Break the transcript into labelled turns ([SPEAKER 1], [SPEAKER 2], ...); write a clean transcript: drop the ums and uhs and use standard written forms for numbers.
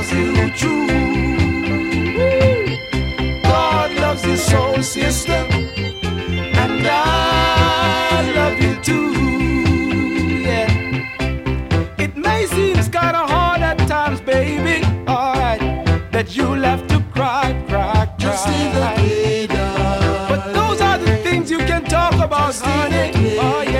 [SPEAKER 1] loves you true. God loves you soul sister, and I love you too. Yeah. It may seem kind of hard at times, baby. Alright, that you'll have to cry.
[SPEAKER 2] Just leave the kid.
[SPEAKER 1] But those are the things you can talk about, honey. Oh, yeah.